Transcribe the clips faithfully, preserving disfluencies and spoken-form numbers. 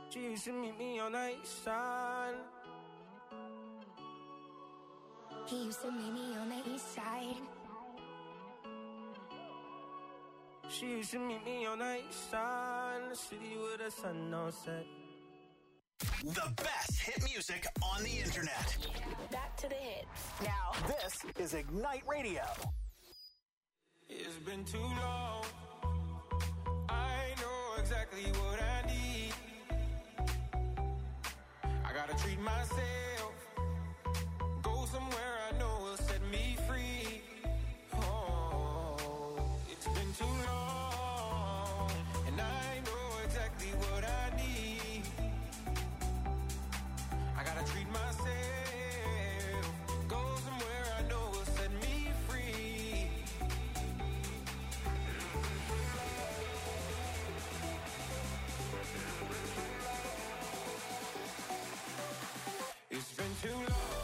She used to meet me on the east side. He used to meet me on the east side. She used to meet me on the east side, in the city with the sun on set. The best hit music on the internet. Back to the hits. Now, this is Ignite Radio. It's been too long. I know exactly what I need. I gotta treat myself. Go somewhere I know will set me free. Oh, it's been too long. And I know exactly what I need. I gotta treat myself. Go somewhere I know will set me free. It's been too long.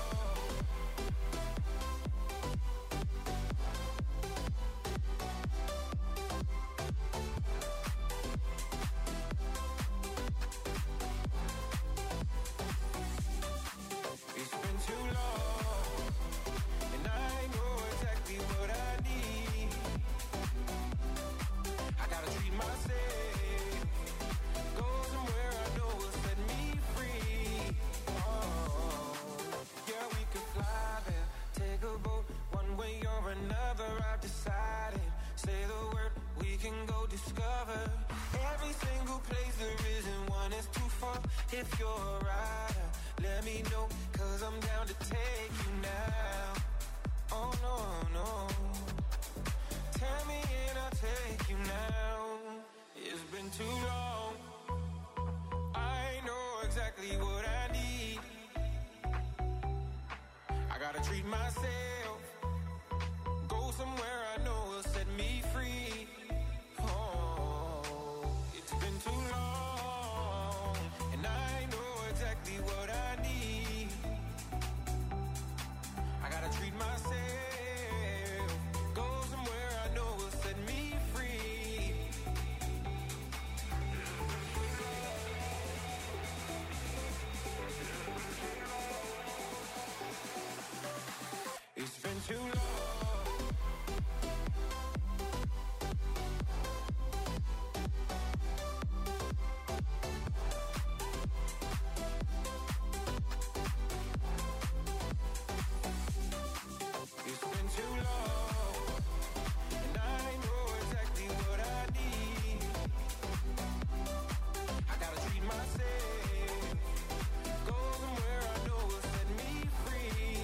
It's been too long, and I know exactly what I need. I gotta treat myself. Go somewhere I know will set me free. Oh, yeah, we could fly there, take a boat, one way or another. I've decided. Say the word, we can go discover every single place there isn't one is too far. If you're a rider, let me know, cause I'm down to take you now. Oh no, no. Tell me and I'll take you now. It's been too long. I know exactly what I need. I gotta treat myself. Go somewhere I know will set me free. Oh, it's been too long, and I know exactly what I need. I gotta treat myself. Go somewhere I know will set me free. It's been too long. It's been too long, and I know exactly what I need. I gotta treat myself. Go somewhere I know will set me free.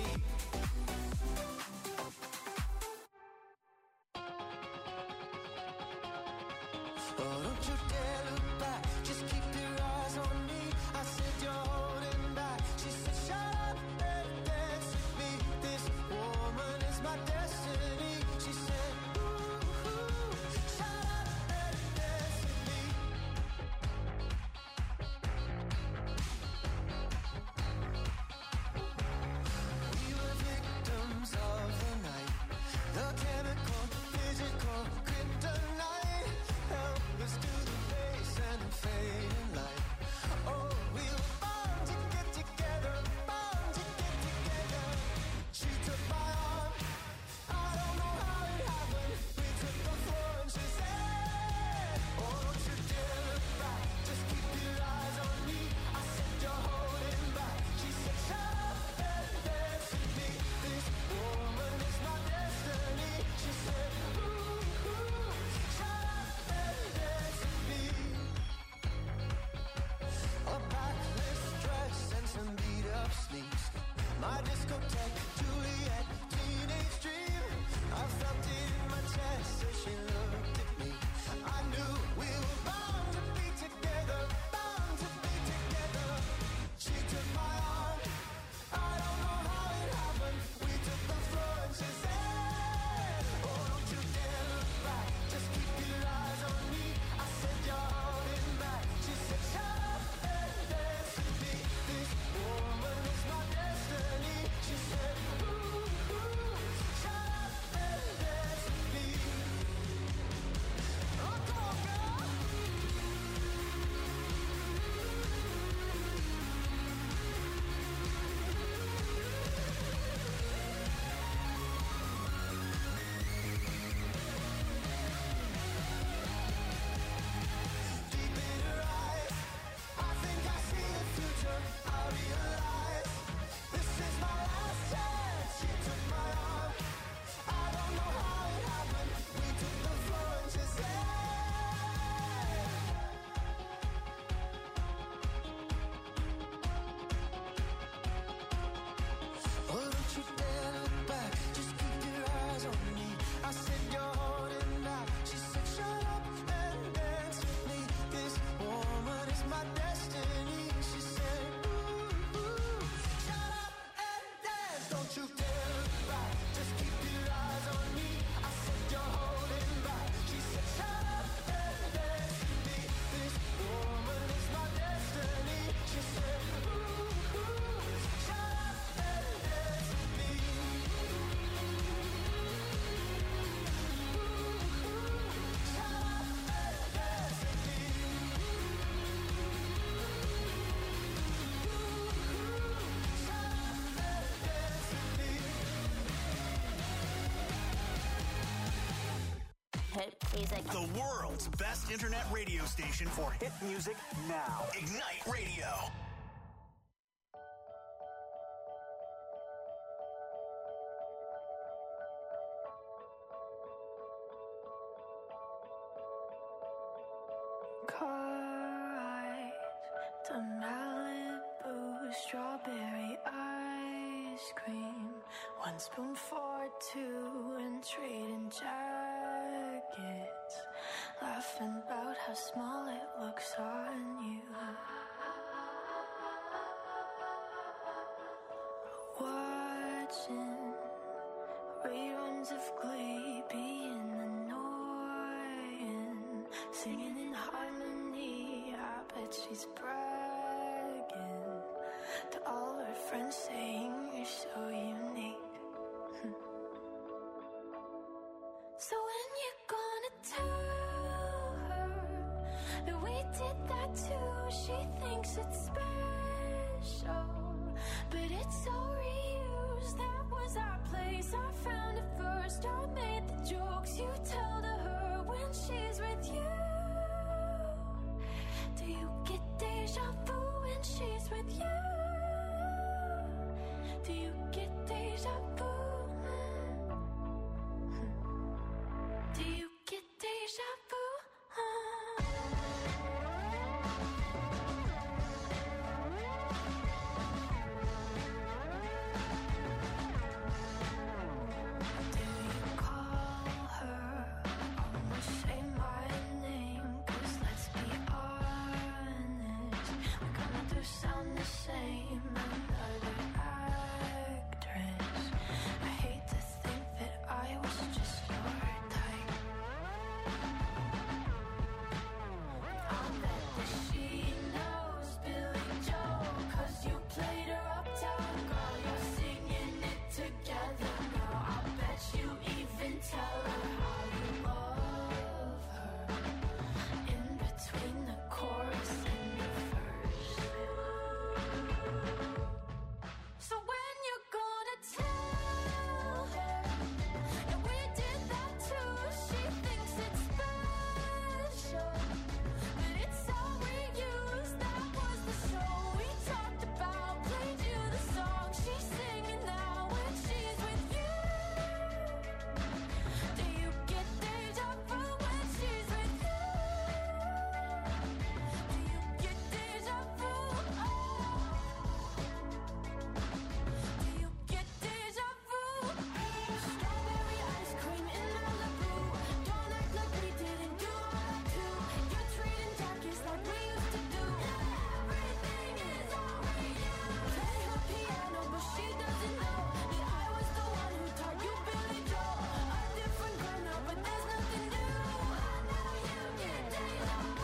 Oh, don't you dare look back. Just keep your eyes on me. I said you're holding back. She said, shut up and dance with me. This woman is my destiny. She said, ooh, ooh, shut up and dance with me. We were victims of the night. The chemical, physical, kryptonite. Help us to the base and the hit music. The world's best internet radio station for hit music now. Ignite Radio. Car ride to Malibu, strawberry ice cream, one spoon for two, and trading jackets, laughing about how small it looks on you. Watching reruns of Glee, being annoying, singing in harmony. I bet she's bragging to all her friends, saying you're so unique. So when you gonna tell her that we did that too? She thinks it's special, but it's all reused. That was our place, I found it first. I made the jokes you tell to her when she's with you. Do you get deja vu when she's with you? Do you get deja vu? Do you get deja vu? Do you call her? Almost say my name, 'cause let's be honest, we kinda do sound the same. Another actress. I hate to think that I was just your type. I'll bet that she knows Billy Joel, 'cause you played her uptown girl. You're singing it together now. I'll bet you even tell her how you love her in between the chorus and the verse. So when you're gonna tell her that we did that too? She thinks it's special, but it's all we use. That was the show we talked about. Played you the song she's singing now when she's with you. Do you get deja vu when she's with you? Do you get deja vu? Oh. Do you get deja vu? Strawberry ice cream in Malibu. Don't act like we didn't do all that too. You're trading jackets like we used to do. Everything is all we use. Play her piano, but she doesn't know that I was the one who taught you Billy Joel. A different girl now, but there's nothing new. I know you get deja vu.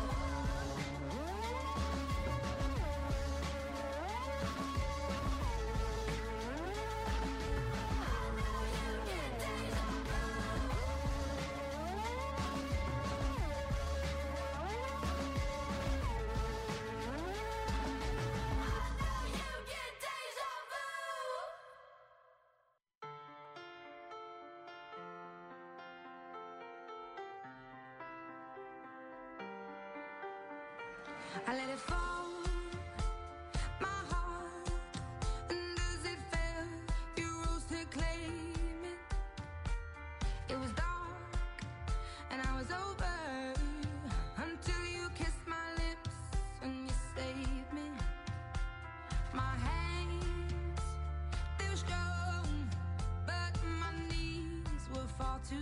I let it fall, my heart, and as it fell, you rose to claim it. It was dark, and I was over, until you kissed my lips and you saved me. My hands, they were strong, but my knees were far too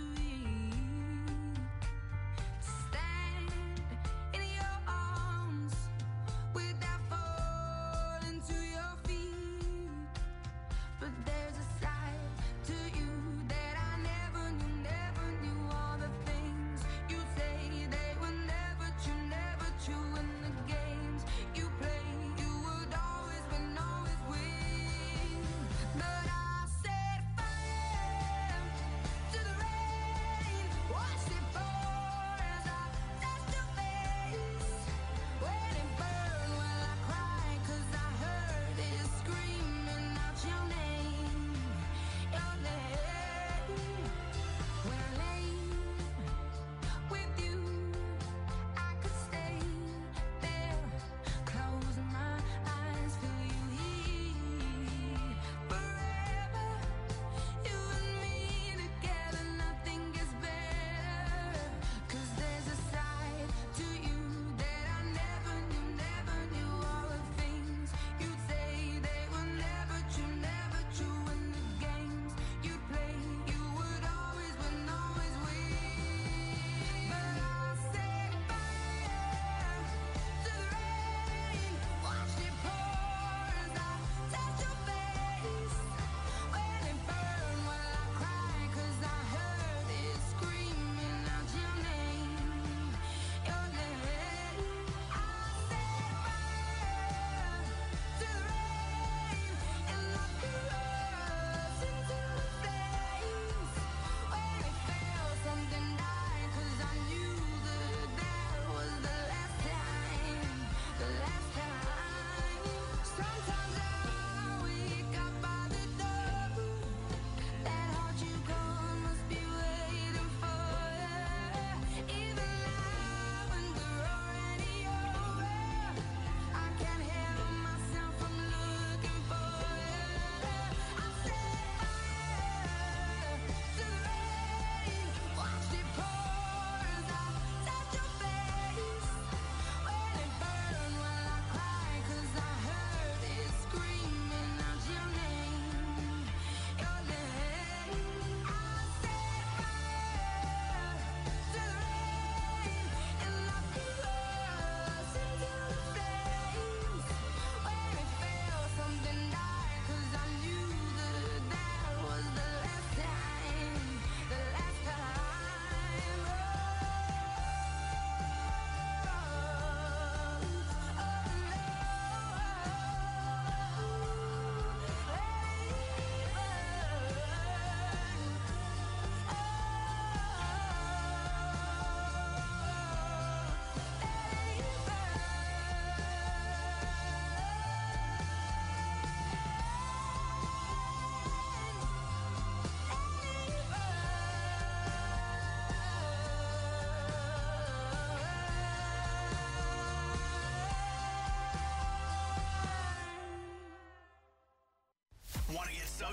weak to stand in your arms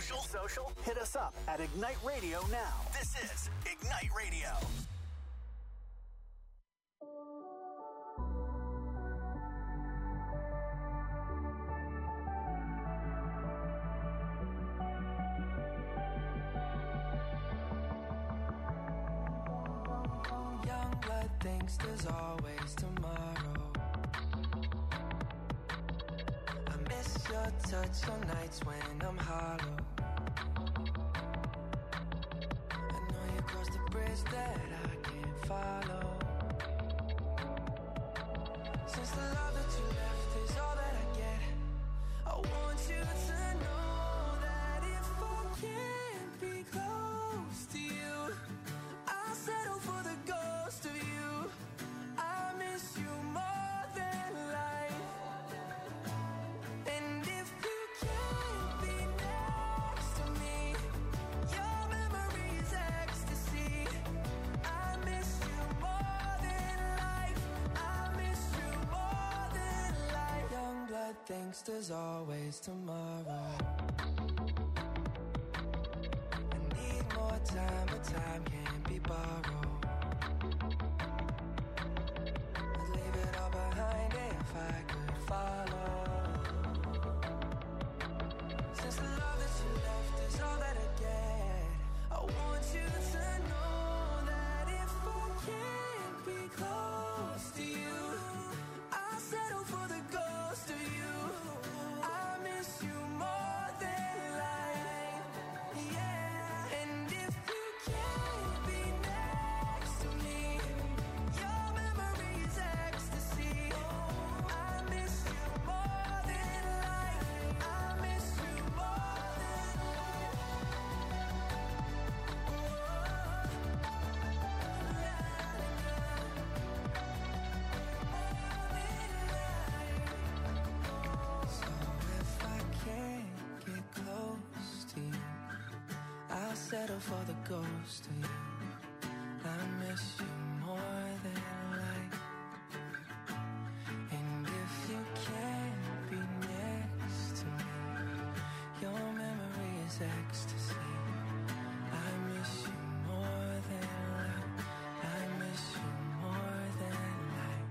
social? Social? Hit us up at Ignite Radio now. This is Ignite Radio. Young blood thinks there's always tomorrow. I miss your touch on nights when I'm hollow. I know you crossed the bridge that I can't follow. Since the love that you left is all that I get, I want you to know that if I can't be close to you, I'll settle for the ghost of you. I miss you more than life. And if you can't be next to me, your memory is ecstasy. I miss you more than life. I miss you more than life. Young blood thinks there's always tomorrow. I need more time, but time can't be borrowed. I'd leave it all behind if I could follow. Since the love that you left is all that I get, I want you to know that if I can't be close to you, I'll settle for the ghost of you. I miss you more than life, yeah. And if you can't be next to me, your memory is ecstasy. I miss you more than life. I miss you more than So if I can't get close to you, I'll settle for the ghost of you. I miss you more than life. And if you can't be next to me, your memory is ecstasy. I miss you more than life. I miss you more than life.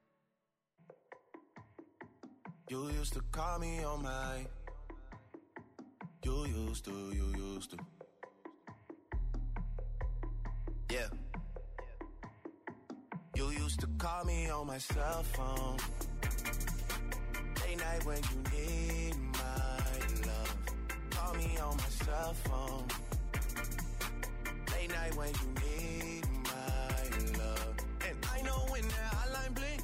You used to call me on my. You used to, you used to. Yeah. You used to call me on my cell phone. Late night when you need my love. Call me on my cell phone. Late night when you need my love. And I know when that hotline blink,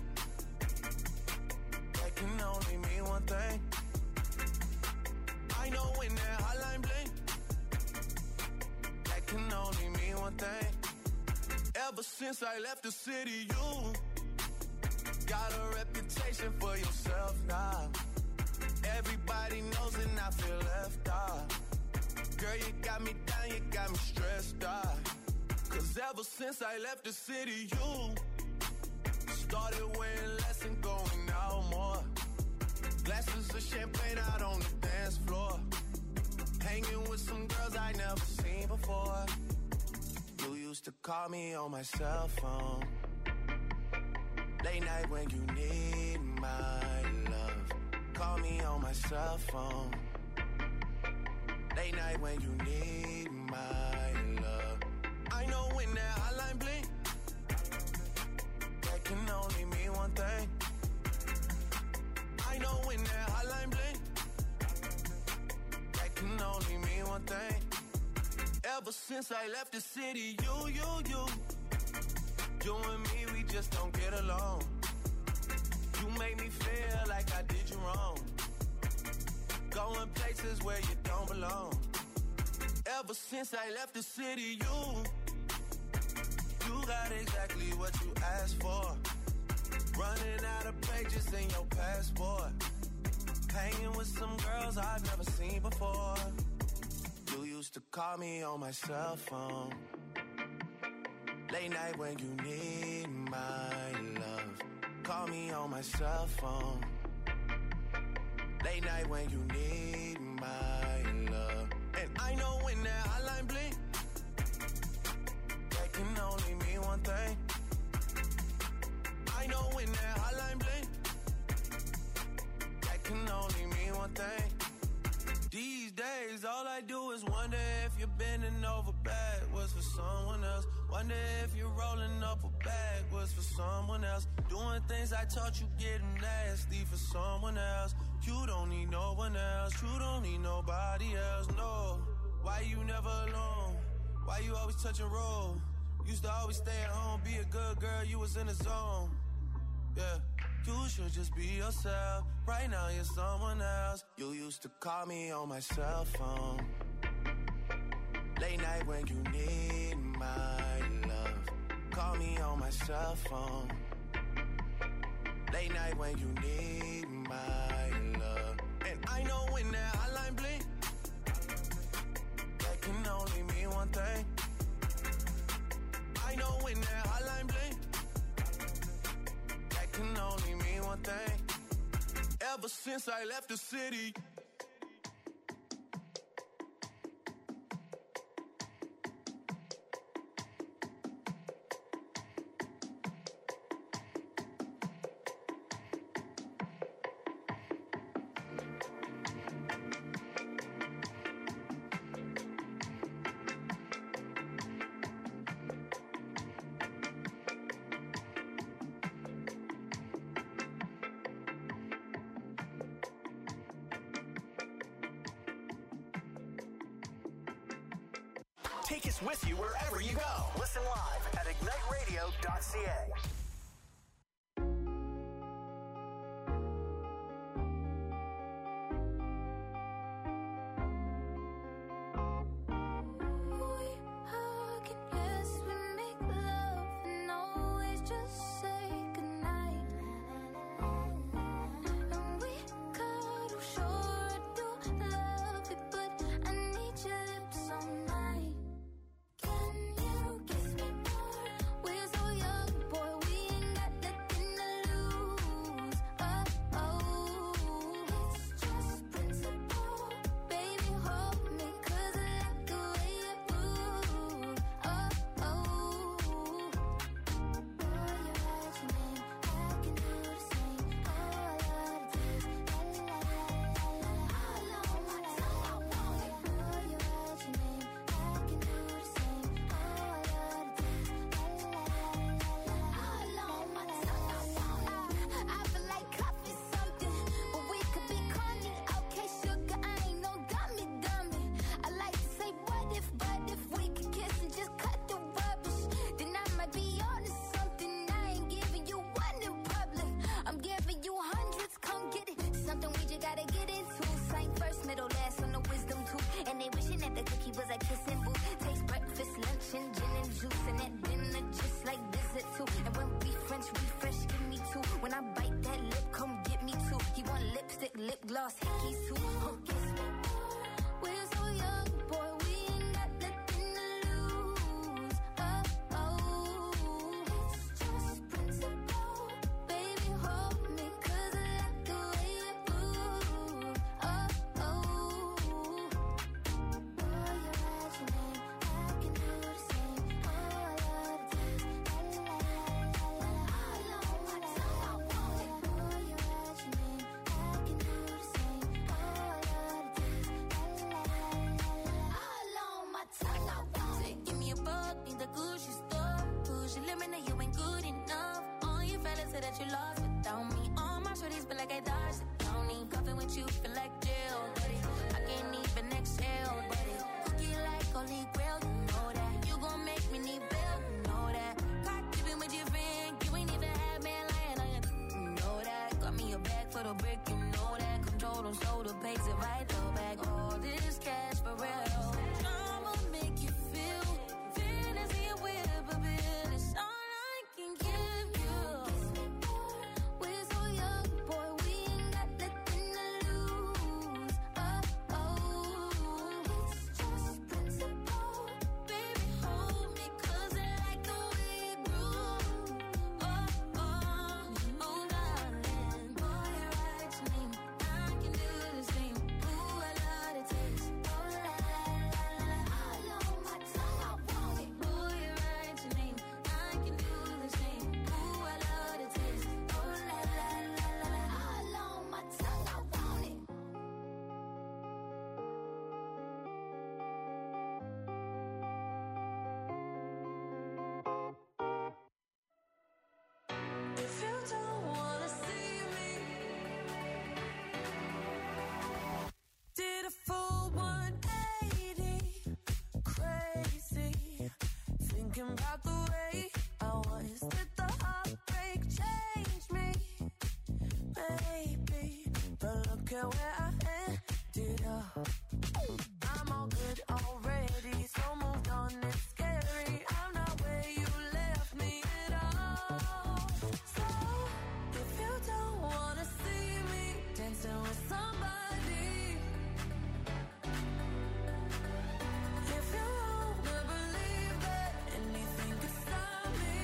that can only mean one thing. I know when that hotline blink, that can only mean one thing. Ever since I left the city, you got a reputation for yourself now. Everybody knows and I feel left out. Girl, you got me down, you got me stressed out. Cause ever since I left the city, you started wearing less and going out more. Glasses of champagne out on the dance floor. Hanging with some girls I never seen before. You used to call me on my cell phone. Late night when you need my love. Call me on my cell phone. Late night when you need my love. I know when that hotline blink, that can only mean one thing. I know when that hotline blink, that can only mean one thing. Ever since I left the city, you, you, you, you and me, we just don't get along. You make me feel like I did you wrong. Going places where you don't belong. Ever since I left the city, you, you got exactly what you asked for. Running out of pages in your passport. Hanging with some girls I've never seen before. You used to call me on my cell phone. Late night when you need my love. Call me on my cell phone. Late night when you need my love. And I know when that hotline blink, that can only mean one thing. I know when that hotline blink, that can only mean one thing. These days, all I do is wonder if you're bending over backwards for someone else. Wonder if you're rolling up a backwards for someone else. Doing things I taught you getting nasty for someone else. You don't need no one else. You don't need nobody else, no. Why you never alone? Why you always touch and roll? Used to always stay at home, be a good girl, you was in the zone. Yeah, you should just be yourself. Right now you're someone else. You used to call me on my cell phone, late night when you need my love. Call me on my cell phone, late night when you need my love. And I know when that hotline blink, that can only mean one thing. I know when that hotline blink, that can only mean one thing. Ever since I left the city, Take us with you wherever you go. Listen live at ignite radio dot c a. Boy, forget where I ended up. I'm all good already, so moved on, it's scary. I'm not where you left me at all. So, if you don't wanna see me dancing with somebody, if you wanna believe that anything could stop me,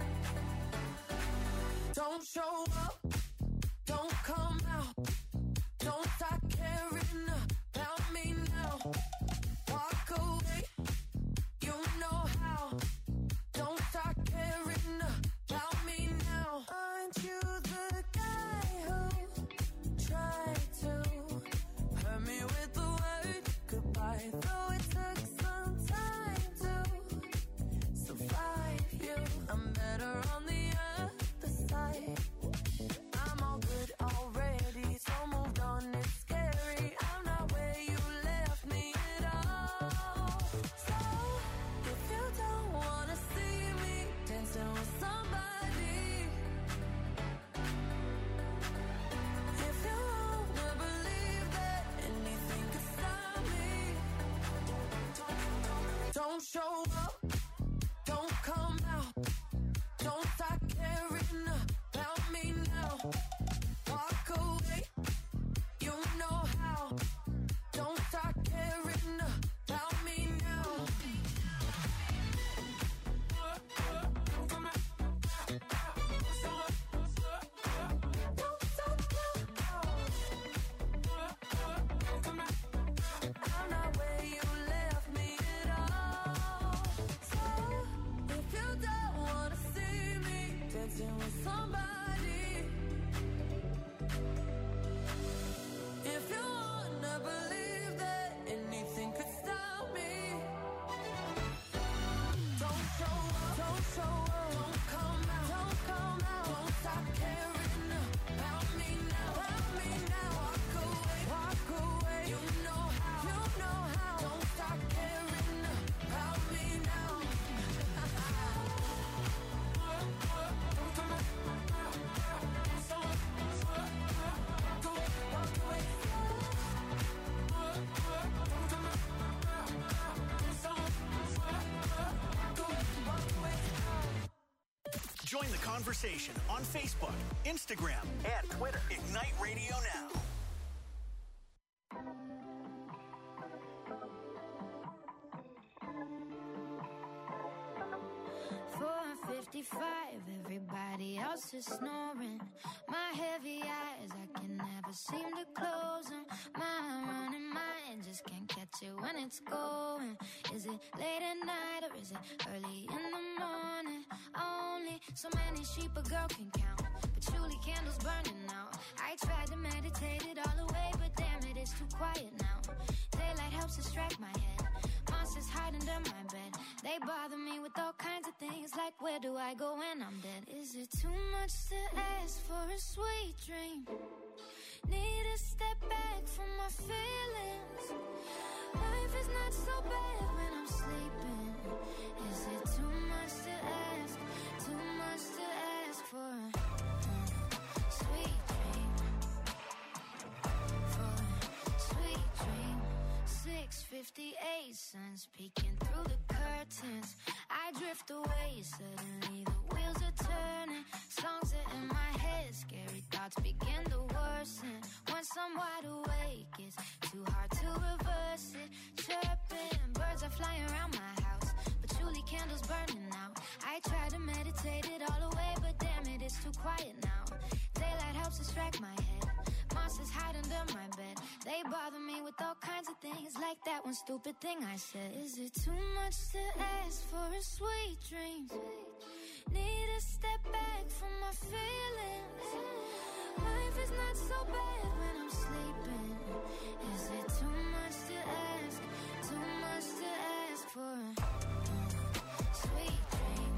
don't show up, don't come out, don't start caring about me now. Walk away, you know how. Don't start caring about me now. Aren't you the guy who tried to hurt me with the word goodbye? Though it took some time to survive you, I'm better on the other side. I'm all good already, so moved on, it's scary. I'm not where you left me at all. So, if you don't wanna see me dancing with somebody, if you wanna believe that anything could stop me, don't show up, don't come out, don't start caring about me now. Walk away, you know how. Don't start caring about me now. Don't stop now. I'm not where you left me at all. So, if you don't wanna see me dancing with somebody, if you wanna believe that anything could stop me, don't show up, don't show up, don't come out, don't come out, don't stop caring about me now, about me now. Walk away, walk away, you know how, you know how. Don't stop caring about me now. Walk away. Join the conversation on Facebook, Instagram, and Twitter. Ignite Radio Now. four fifty-five, everybody else is snoring. My heavy eyes, I can never seem to close them. My running mind just can't catch it when it's going. Is it late at night or is it early in the morning? Only so many sheep a girl can count, patchouli candles burning out. I tried to meditate it all away, but damn it, it's too quiet now. Daylight helps distract my head, monsters hide under my bed. They bother me with all kinds of things, like where do I go when I'm dead? Is it too much to ask for a sweet dream? Need to step back from my feelings. Life is not so bad when I'm sleeping. Is it too much to ask? Too much to ask for a uh, sweet dream? For a sweet dream. six fifty-eight, sun's peeking through the curtains. I drift away, suddenly the wheels are turning. Songs are in my head, scary thoughts begin to worsen. Once I'm wide awake, it's too hard to reverse it. Chirping, birds are flying around my house, patchouli candles burning out. I try to meditate it all away, but damn it, it's too quiet now. Daylight helps distract my head, monsters hide under my bed. They bother me with all kinds of things, like that one stupid thing I said. Is it too much to ask for a sweet dream? Need to step back from my feelings. Life is not so bad when I'm sleeping. Is it too much to ask? Too much to ask for a uh, sweet dream?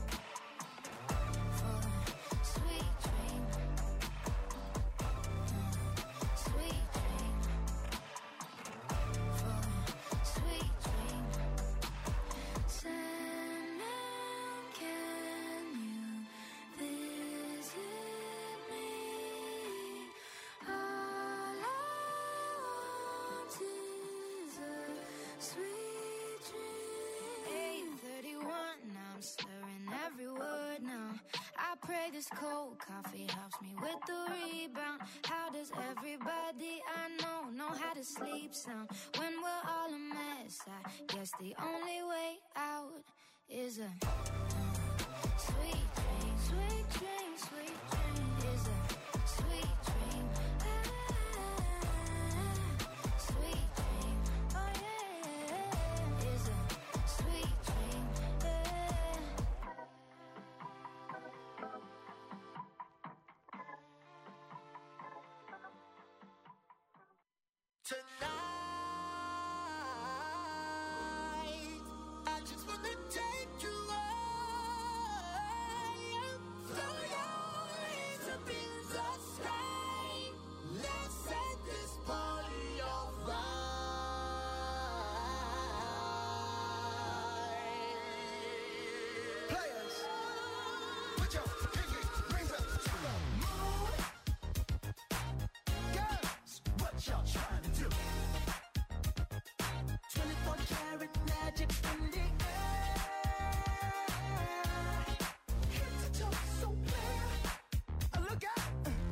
For a sweet dream. Uh, sweet dream. For a sweet dream. Sandman, can you feel this cold coffee helps me with the rebound. How does everybody I know know how to sleep sound when we're all a mess? I guess the only way out is a uh, sweet dream, sweet dream, sweet dream is a sweet dream. Ah, sweet dream, oh yeah, is a sweet dream. Yeah. Tonight, I just wanna take you high. Throw your hands up in the sky. Let's set this party on fire. Players, put your pinky rings up to the moon. Girls, what y'all trying to do? twenty-four karat magic in the air. Head to toe, so clear. Oh, look out.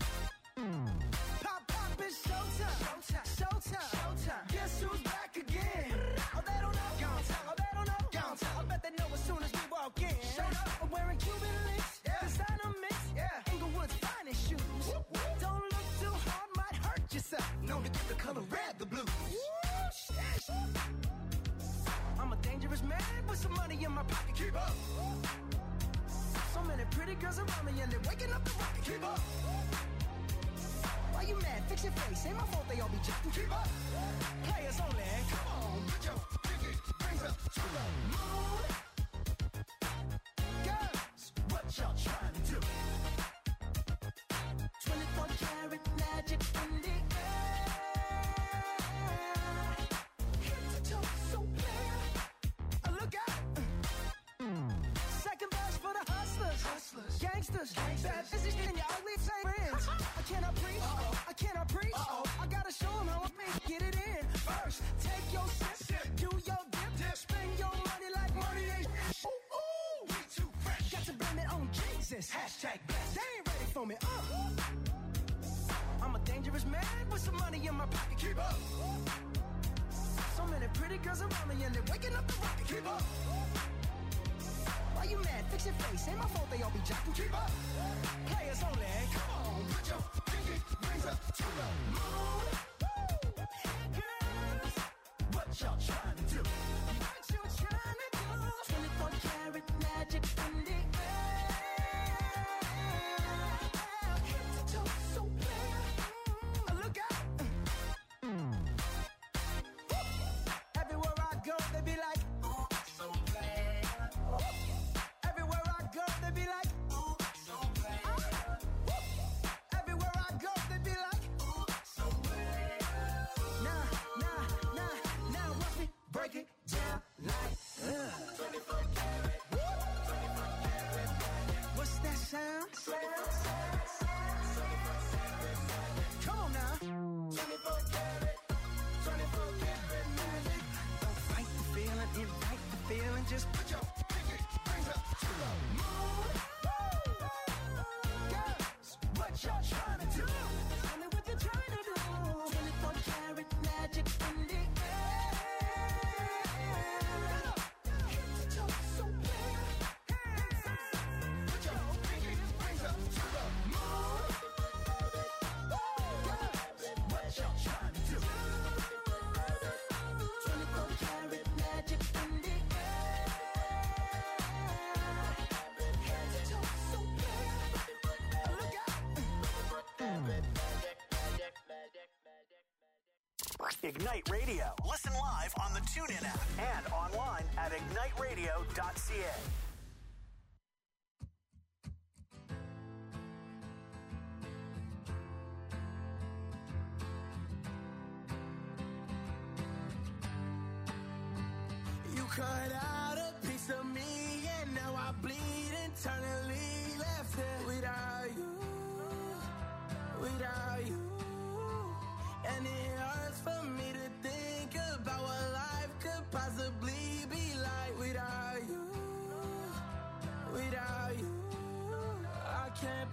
Pop, pop, it's showtime. Showtime. Showtime. Showtime. Guess who's back again? Oh, they don't know. Gone tell. Oh, they don't know. Gone tell. I bet they know as soon as we walk in. Showed up. I'm wearing Cuban links. Yeah. Designer mix. Yeah. Inglewood's finest shoes. Whoop, whoop. Don't look too hard, might hurt yourself. Known to get the color red, the blues. Whoosh, yes. I'm a dangerous man with some money in my pocket. Keep up. So many pretty girls around me and they're waking up the rocket. Keep up. Why you mad? Fix your face. Ain't my fault they all be jacking. Keep up. Players only. Come on, put your pinky rings up to the moon. Girls, what y'all trying to do? twenty-four karat magic in the air. Head to toe, so clear. Oh, look out. Second verse for the hustlers. Hustlers. Gangsters. Gangsters. Bad business in your ugly same friends. I cannot preach. Uh-oh. I cannot preach. Uh-oh. I gotta show them how I make get it in. First, take your sip. Sip. Do your dip. Dip. Spend your money like money ain't shit. Ooh, ooh. We too fresh. Got to blame it on Jesus. Hashtag blessed. They ain't ready for me. Uh. I'm a dangerous man with some money in my pocket. Keep up. So many pretty girls around me and they're waking up the rocket. Keep up. Why you mad? Fix your face. Ain't my fault they all be jacking. Keep up. Players only. Come on, put your pinky rings up to the moon. Girls, what y'all trying to do? What you trying to do? twenty-four karat magic in the air. Head to toe, so clear. Oh, look out. Everywhere I go, they be like, ooh, so glad. Everywhere I go, they be like, ooh, so glad. Everywhere I go, they be like, ooh, so glad. Nah, nah, nah, now watch me break it down like, uh. twenty-four karat, twenty-four karat. What's that sound? Come on now. twenty-four karat, twenty-four karat magic. Don't fight the feeling, invite the feeling. Just put your pinky rings up to the moon. Girls, what y'all trying to do? Tell me what you're trying to do. twenty-four karat magic in the air. Head to toe, so clear. Put your pinky rings up to the moon. Girls, what y'all trying to do? twenty-four karat magic in the air. Head to toe, so clear. Look out. Ignite Radio. Listen live on the TuneIn app and online at ignite radio dot c a. You cut out a piece of me and now I bleed internally. Left it without you, without you. And it hurts for me to think about what life could possibly be like without you, without you. I can't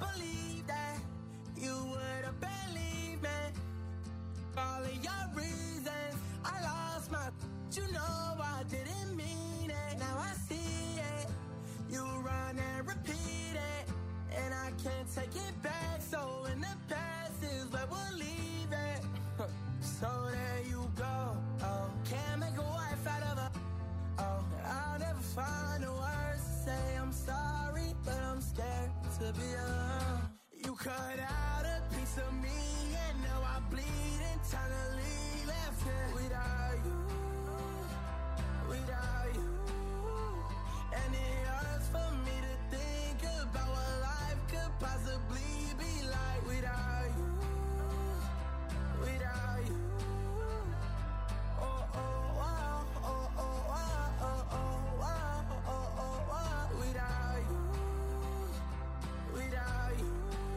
all of your reasons. I lost my, you know I didn't mean it. Now I see it. You run and repeat it, and I can't take it back. So in the past is where we'll leave it. So there you go. Oh, can't make a wife out of a. Oh, I'll never find the words to say I'm sorry, but I'm scared to be alone. You cut out a piece of me, and now I bleed internally. Left here without you, without you. And it hurts for me to think about what life could possibly be like without you, without you. Oh, oh, wow, oh, oh, wow, oh, oh, wow, oh, oh, wow, without you, without you.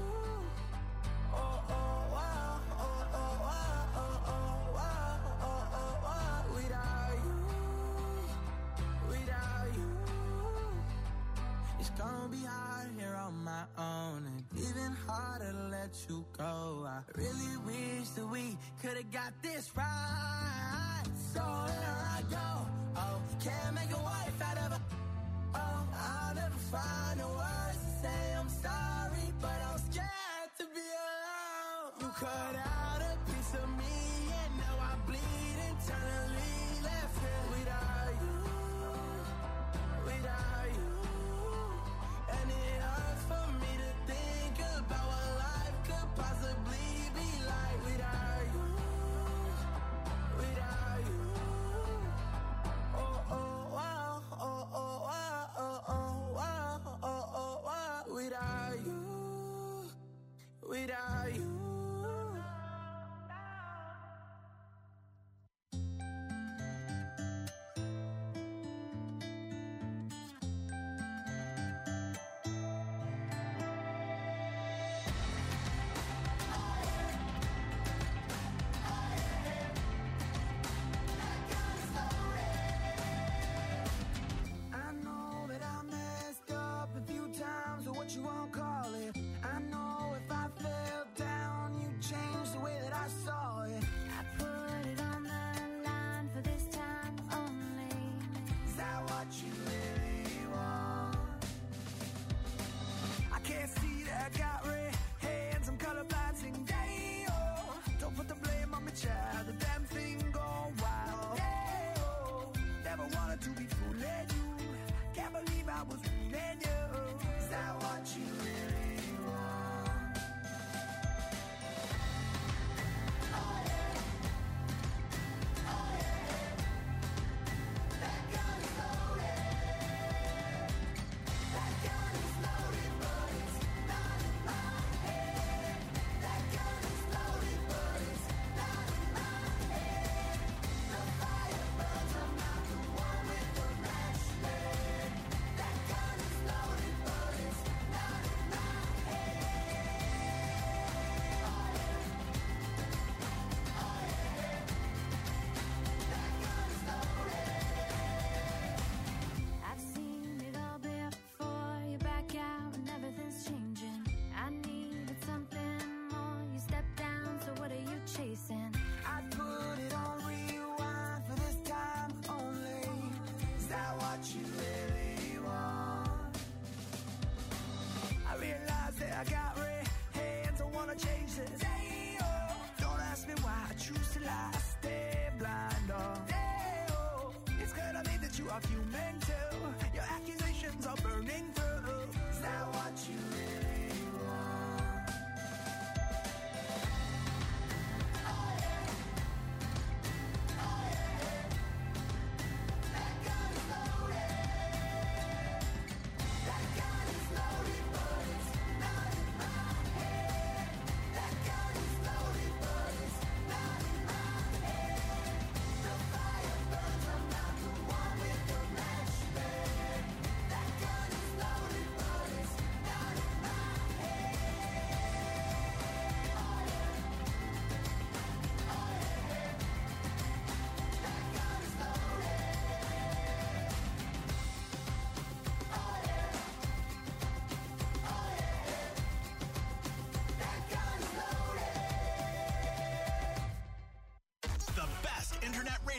Oh, oh, wow, oh, oh, wow, oh, oh, wow, oh, oh, wow, without you, without you. It's gonna be hard here on my own, and even harder to let you go. I really wish that we could've got this right. So here I go. Oh, can't make a wife out of a. Oh, I'll never find the words to say I'm sorry, but I'm scared to be alone. You cut out a piece of me, and now I bleed internally. Left here without you, without you. And it hurts for me to think about what life could possibly be like without you, without you. Oh, oh, wow, oh, oh, wow, oh, oh, wow, oh, oh, wow, without you,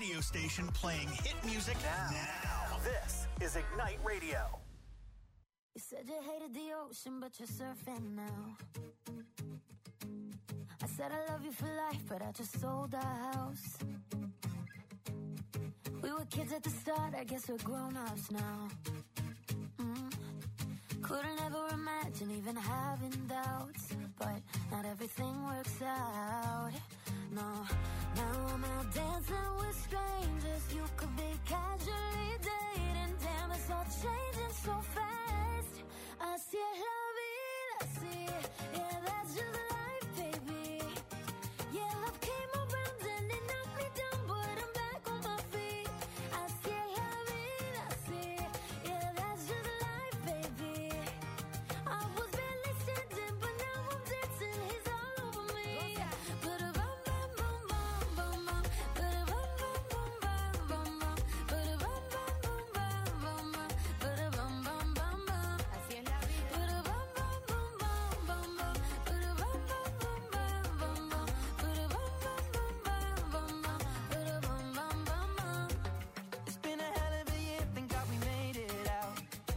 radio station playing hit music now. This is Ignite Radio. You said you hated the ocean, but you're surfing now. I said I love you for life, but I just sold our house. We were kids at the start, I guess we're grown-ups now. Mm. Couldn't ever imagine even having doubts, but not everything works out. No, now I'm out dancing with strangers. You could be casually dating. Damn, it's all changing so fast. Así es la vida, así. Yeah, that's just life, baby. Yeah, love came around and it knocked me down, but I'm back on my feet. Así es la vida, así. Yeah, that's just life, baby. I was barely standing, but now I'm dancing. He's all over me. Ba-da-bum, bum, bum, bum, bum, bum. Ba-da-bum, bum, bum, bum, bum, bum. Ba-da-bum, bum, bum, bum, bum, bum. Ba-da-bum, bum, bum, bum. Así es la vida. Ba-da-bum, bum, bum, bum, bum, bum. Ba-da-bum, bum, bum, bum, bum, bum. Ba-da-bum, bum, bum, bum, bum, bum. Ba-da-bum, bum, bum, bum. It's been a hell of a year, thank God we made it out.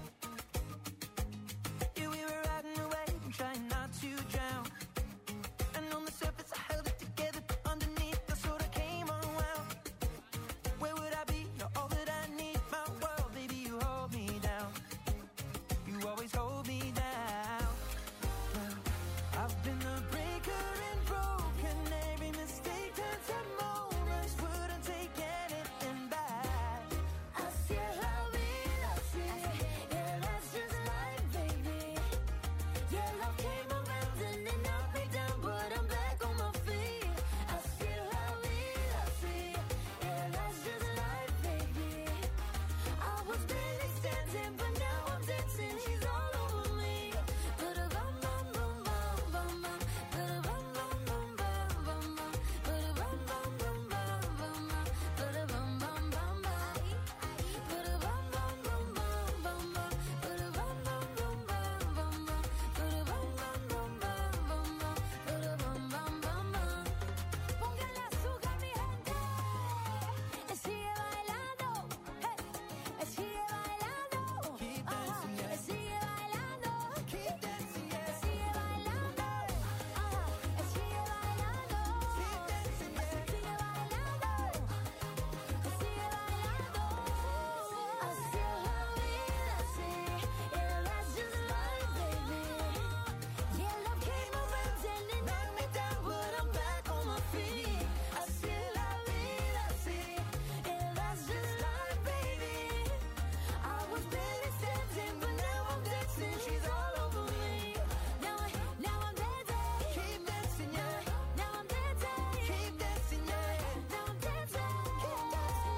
Yeah, we were riding away and trying not to drown. And on the surface I held it together, but underneath I sort of came unwound. Where would I be? You're all that I need, my world, baby, you hold me down. You always hold me down. Now, I've been the breaker and broken. Every mistake turns to moments. Wouldn't take anything back. Así es la vida, así. Yeah, that's just life, baby. Yeah, love came around and it knocked me down, but I'm back on my feet. Así es la vida, así. Yeah, that's just life, baby. I was barely standing, but now I'm dancing. She's all over me. Ba-da-bum, bum, bum, bum, bum, bum. Ba-da-bum, bum, bum, bum, bum, bum. Ba-da-bum, bum, bum, bum, bum, bum. Ba-da-bum, bum, bum, bum. Ba-da-bum, bum, bum, bum, bum, bum. Ba-da-bum, bum, bum, bum, bum, bum. Ba-da-bum, bum, bum, bum, bum, bum. Ba-da-bum, bum, bum, bum. Póngale azúcar, mi gente. Y sigue bailando. Hey. Y sigue bailando. Keep Ajá. dancing, yeah. Y sigue bailando. Keep dancing, yeah. Y sigue bailando. Ajá. Y sigue bailando. Keep dancing, yeah. Sigue bailando. Y sigue bailando. Así es la vida, así. Yeah, that's just life, baby. Yeah, love came around and it knocked me down, but I'm back on my feet. Así es la vida, así. Yeah, that's just life, baby. I was barely standing, but now I'm dancing. She's all over me. Now, I, now I'm dancing. Keep dancing, yeah. Now I'm dancing. Keep dancing, yeah. Now I'm dancing. Keep dancing.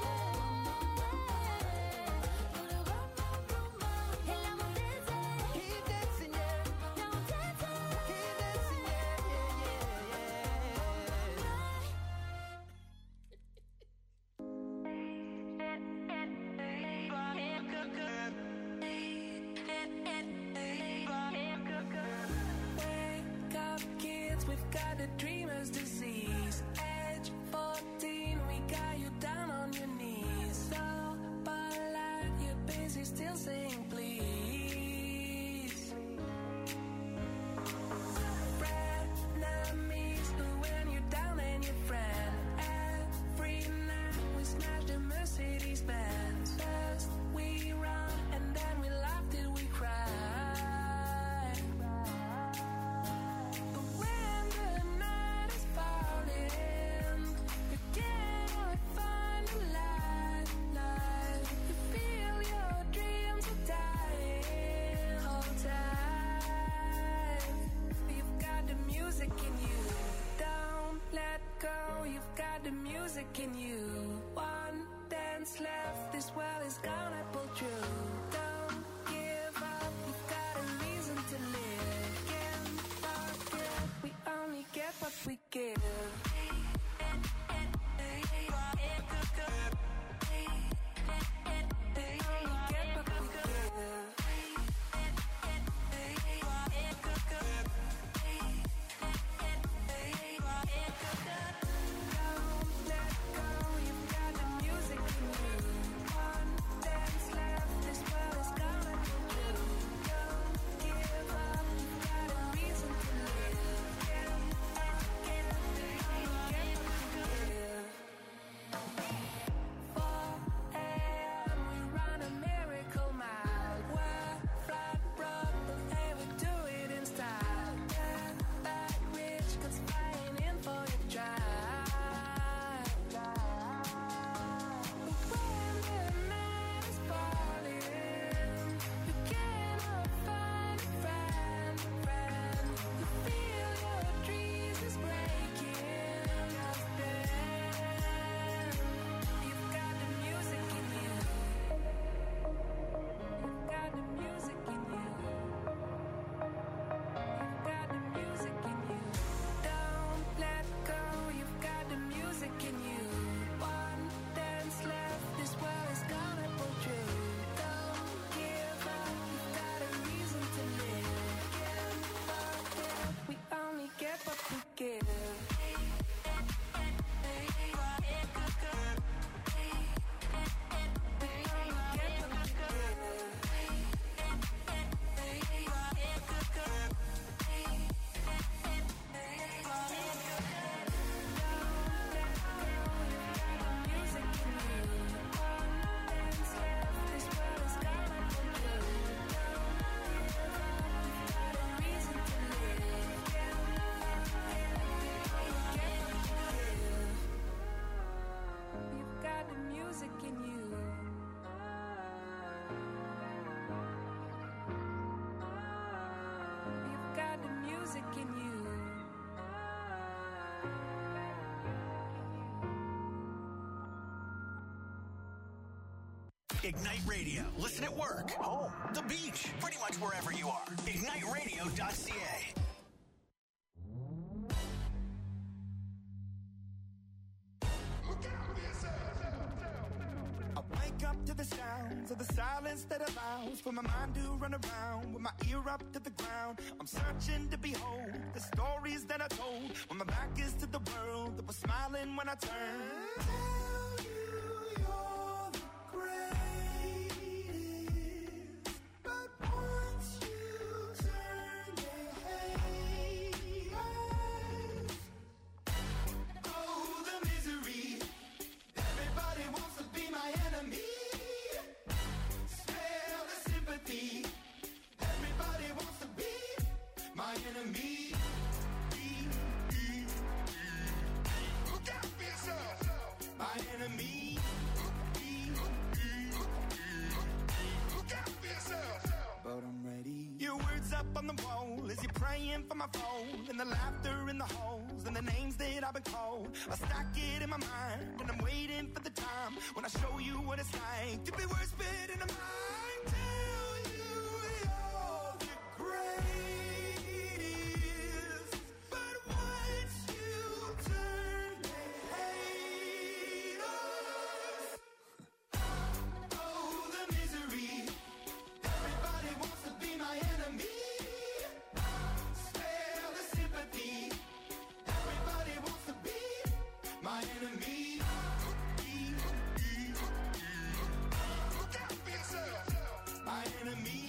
And now I'm dancing. Keep dancing, yeah. Now I'm dancing. Keep dancing, yeah, yeah, yeah, Wake up, kids, we've got the dreamer's disease. Age fourteen, we got you down on your knees. So polite, you're busy still saying please. Frenemies, when you're down and your friend. Every night we smash the Mercedes Benz. First we run and then we laugh till we cry. But when the night is falling, you can't always find the light, light. You feel your dreams are dying. Hold tight. You've got the music in you. Don't let go. You've got the music in you. One dance left. This world is gonna pull through. Don't give up. You've got a reason to live. Can't forget. We only get what we give. Don't let go, you've got the Ignite Radio. Listen at work, home, the beach, pretty much wherever you are. ignite radio dot c a. I wake up to the sounds of the silence that allows for my mind to run around with my ear up to the ground. I'm searching to behold the stories that I told when my back is to the world that was smiling when I turned. Tell you you're the greatest, but once you turn, they hate us. Oh, the misery. Everybody wants to be my enemy. Smell the sympathy. Everybody wants to be my enemy. Look out for yourself. My enemy. Look out for yourself. But I'm ready. Your words up on the wall as you're praying for my phone, and the laughter in the halls and the names that I've been called. I stack it in my mind and I'm waiting for the time when I show you what it's like to be worse fit in a mind. Tell you you're the greatest, but once you turn, they hate us. Oh, the misery. Everybody wants to be my enemy. Spare the sympathy. Everybody wants to be my enemy. Look out for yourself. My enemy.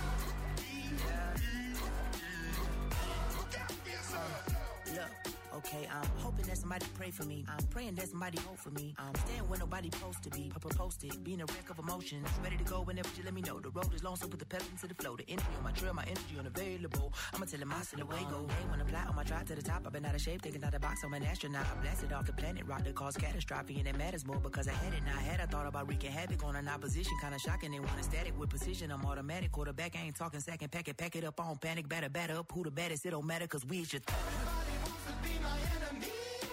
Look out for yourself. Look, okay, I'm hoping that somebody pray for me. I'm praying that somebody hope for me. I'm staying where nobody supposed to be. Papa posted, being a wreck of emotions. Ready to go whenever you let me know. The road is long, so put the pedal into the flow. The energy on my trail, my energy unavailable. I'ma tell him I send away go. Hey, when I fly on my drive to the top, I've been out of shape, thinking out the box. I'm an astronaut. I blasted off the planet, rock that caused catastrophe, and it matters more because I had it. Now I had I thought about wreaking havoc on an opposition, kinda shocking. They want a static with precision. I'm automatic, quarterback. I ain't talking second. Pack it, pack it up on panic, batter, batter up. Who the baddest? It don't matter, cause we should. Everybody wants to be my enemy.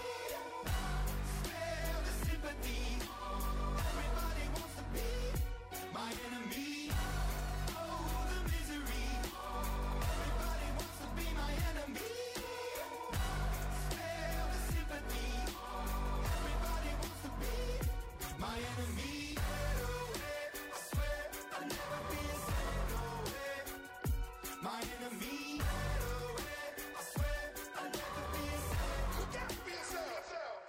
Spare the sympathy. Everybody wants to be my enemy. Oh, the misery. Everybody wants to be my enemy. Spare the sympathy. Everybody wants to be my enemy. I swear I'll never be a second away. My enemy. I swear I'll never be a second. Look out for yourself.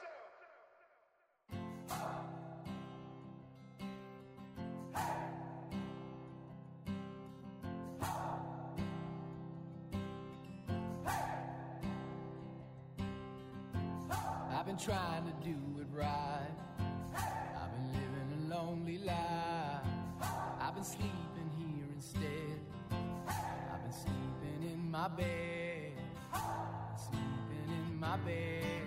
I've been trying to do it right. I've been living a lonely life. I've been sleeping here instead. I've been sleeping in my bed. Sleeping in my bed.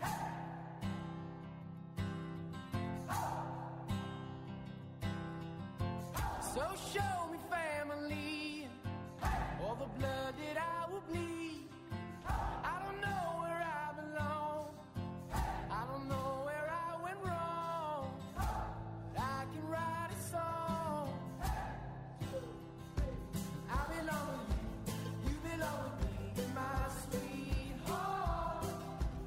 So show me family, all the blood that I will bleed. I don't know where I belong. I don't know where I went wrong. But I can write a song. I belong with you, you belong with me, my sweetheart.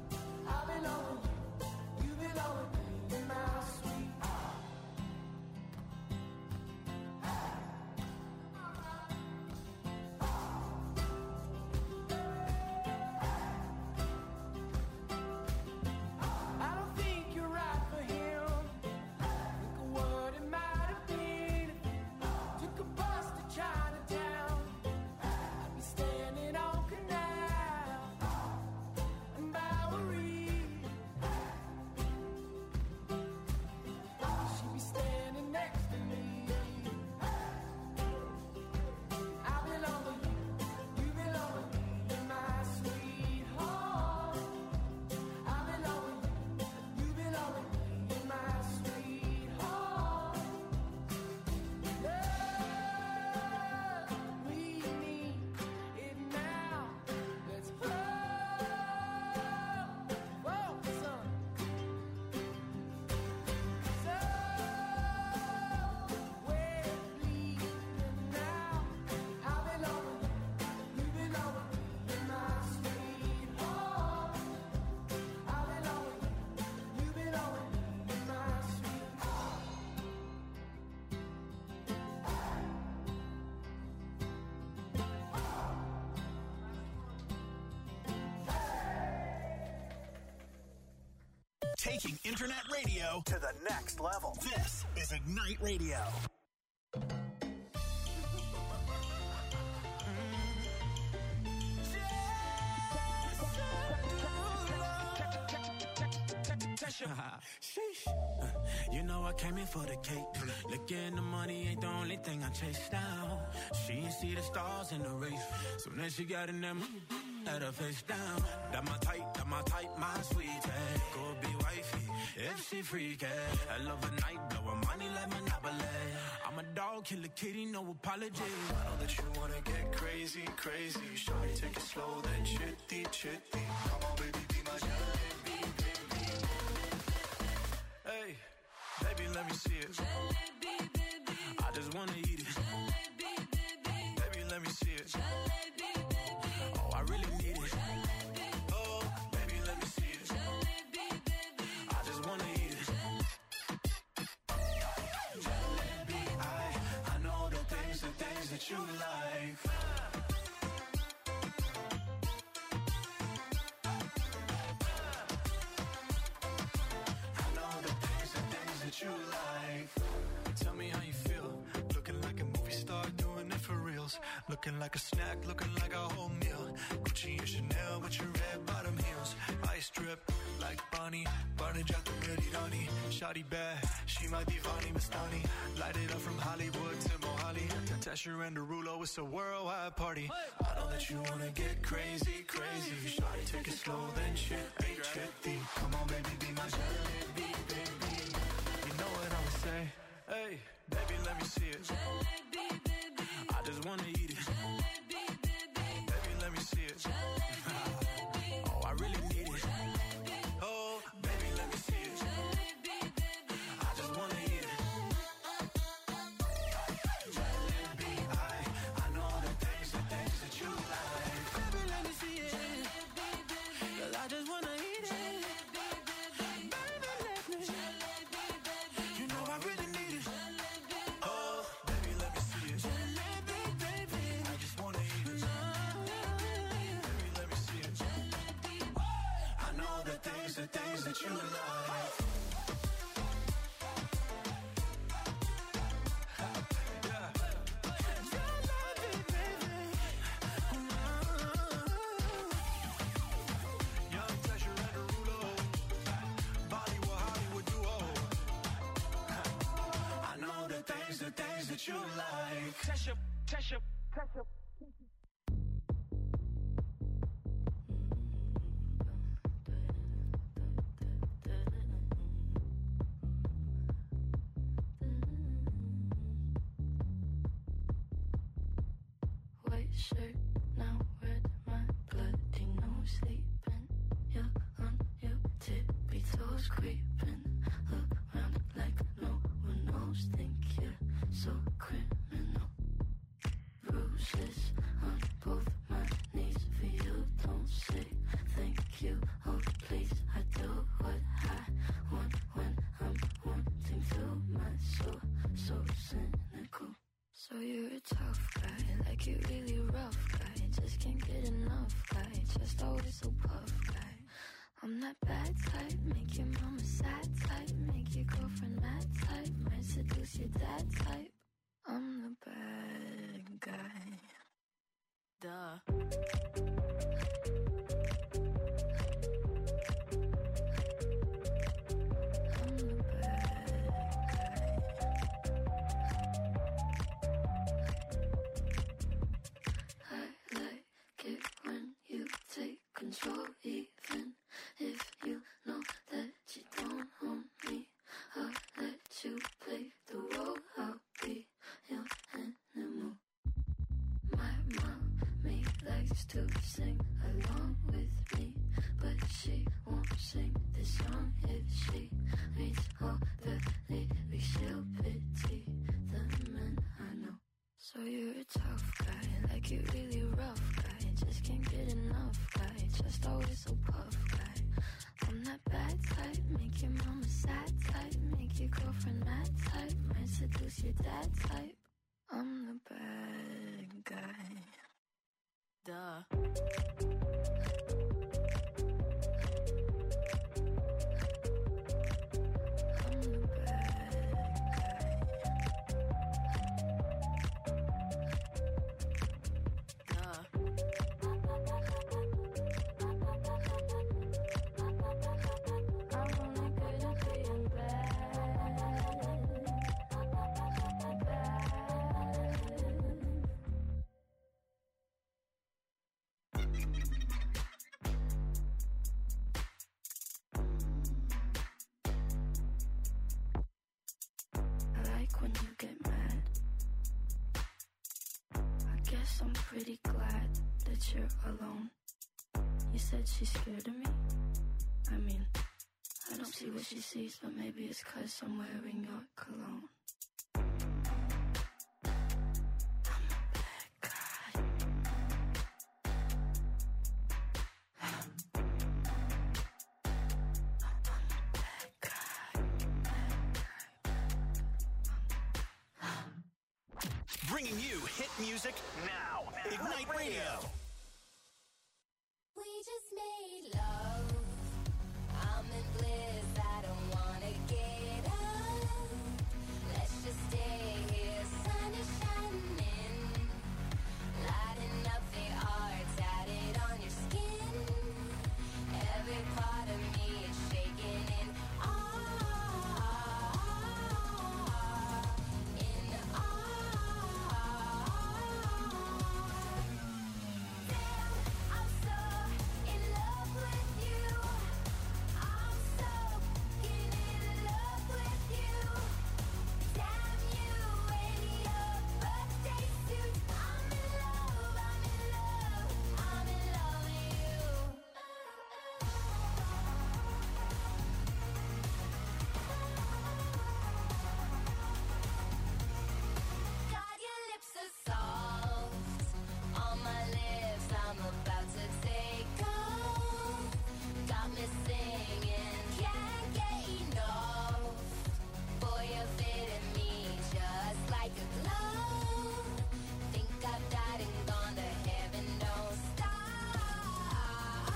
Taking internet radio to the next level. This is Ignite Radio. Sheesh. You know I came in for the cake. Looking the money ain't the only thing I chase down. She ain't see the stars in the race. Soon as she got in them, had her face down. That my type, that my type, my sweetie. Go be wifey, if she freaky. I love a night, blowin' money like Monopoly. I'm a dog, kill a kitty, no apology. I know that you wanna get crazy, crazy. Shawty, take it slow, then chitty, chitty. Come on, baby, be my jalebi, baby. Hey, baby, let me see it. Jalebi, baby. I just wanna eat it. Jalebi, baby. Baby, let me see it. Jalebi, baby. Oh, I really need it. Jalebi. Oh, baby, let me see it. Jalebi, baby. I just wanna eat it. Jalebi, I, I know the things, the things that you like. You like. Tell me how you feel. Looking like a movie star, doing it for reals. Looking like a snack, looking like a whole meal. Gucci and Chanel with your red bottom heels. Ice drip like Bonnie, Barney Jack the Pretty Donnie. Shawty bad, she my divani Mastani. Light it up from Hollywood to Mohali. Tesher and Derulo, it's a worldwide party. I know that you wanna get crazy, crazy. Shawty, take it slow, then chitty, chitty. Come on, baby, be my jalebi, baby. Know what I'ma say? Hey, baby, let me see it. Jalebi, baby. I just wanna eat it. Jalebi, baby. Baby, let me see it. Jalebi. Oh, I really need it. Jalebi. Oh, baby, let me see it. Jalebi, baby. I just wanna eat it. Jalebi, I, I know the things, the things that you like. Baby, let me see it. Jalebi, baby. 'Cause I just wanna eat it. Jalebi, baby. Baby, let me. Jalebi, baby. You know I really need it. Jalebi. Oh, Baby, let me see it. jalebi, baby. I just wanna eat it. Baby, let me see it. I know the things, the things that you like. Young Tesher and Derulo, Bollywood, Hollywood duo. I know the things, the things that you like. Tesha, Tesha, Tesha. White shirt, now red, my bloody nose sleeping. You're on your tippy toes, creeping around like no one knows. Think you're so criminal. Bruises on both my knees for you. Don't say thank you. Oh please, I do what I want when I'm wanting to. My soul so cynical. So you're a tough guy, like you really rough guy. Just can't get enough guy, just always so puff guy. I'm that bad type, make your mama sad type, make your girlfriend mad type, might seduce your dad type. I'm the bad guy. Duh. I'm the bad guy. I like it when you take control, even if you know that you don't own me. I'll let you play the role, I'll be your animal. My mommy likes to sing along with me, but she won't sing this song if she reads all the lyrics. She'll pity the men I know. So you're a tough guy, like you really rough guy. Just can't get enough guy, just always so puff guy. I'm that bad type, make your mama sad type, make your girlfriend mad type, might seduce your dad type. I'm the bad guy. Duh. guess I'm pretty glad that you're alone. You said she's scared of me? I mean, I don't see what she sees, but maybe it's 'cause I'm wearing your cologne. Bringing you hit music now. Ignite Radio.